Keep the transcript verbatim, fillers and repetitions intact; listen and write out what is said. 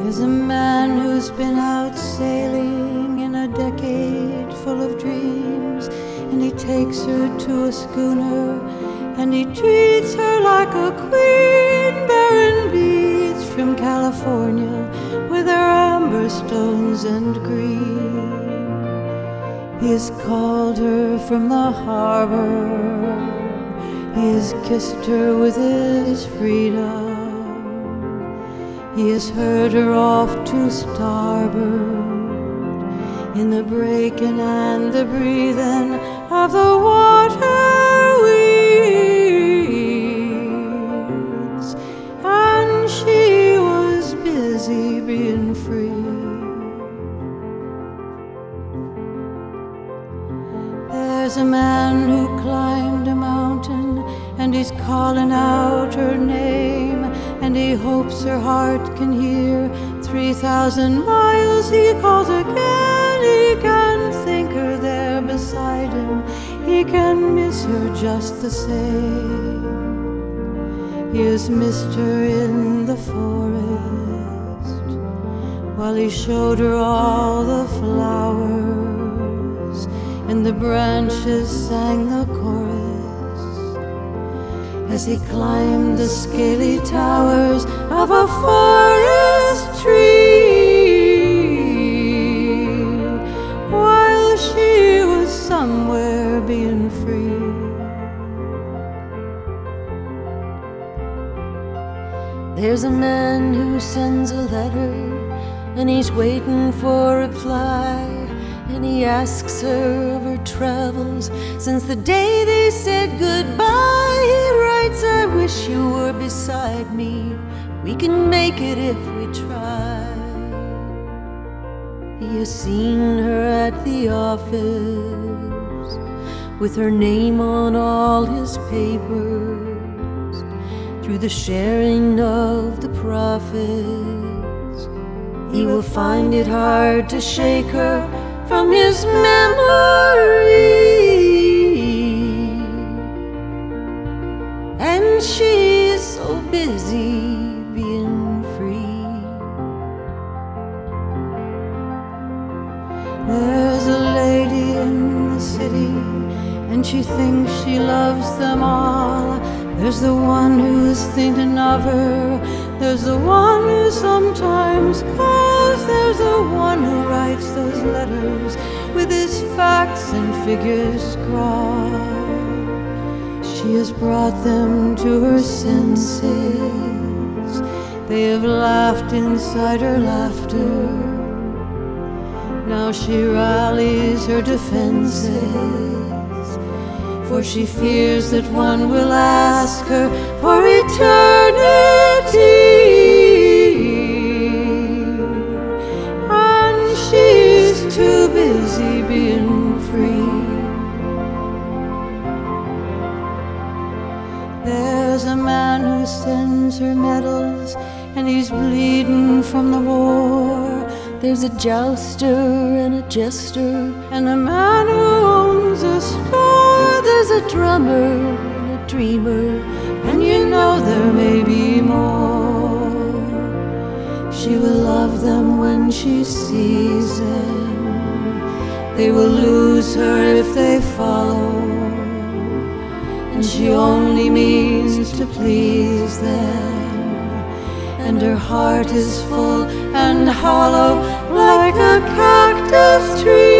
There's a man who's been out sailing in a decade full of dreams, and he takes her to a schooner, and he treats her like a queen, bearing beads from California with her amber stones and green. He has called her from the harbor, he has kissed her with his freedom, he has heard her off to starboard in the breaking and the breathing of the water weeds, and she was busy being free. There's a man who climbed a mountain, and he's calling out her name, and he hopes her heart can hear. Three thousand miles he calls again, he can think her there beside him, he can miss her just the same. He has missed her in the forest, while he showed her all the flowers, and the branches sang the chorus as he climbed the scaly towers of a forest tree, while she was somewhere being free. There's a man who sends a letter, and he's waiting for a reply, and he asks her of her travels since the day they said goodbye. He writes, I wish you were beside me, we can make it if we try. He has seen her at the office with her name on all his papers, through the sharing of the profits. He will find it hard to shake her from his memory, and she is so busy being free. There's a lady in the city, and she thinks she loves them all. There's the one who's thinking of her, there's the one who sometimes calls, there's the one who writes those letters with his facts and figures scrawled. She has brought them to her senses, they have laughed inside her laughter. Now she rallies her defenses, for she fears that one will ask her for eternity, and she's too busy being free. There's a man who sends her medals, and he's bleeding from the war. There's a jouster and a jester, and a man who owns a store. There's a drummer and a dreamer, and you know there may be more. She will love them when she sees them, they will lose her if they follow, and she only means to please them, and her heart is full and hollow like a cactus tree.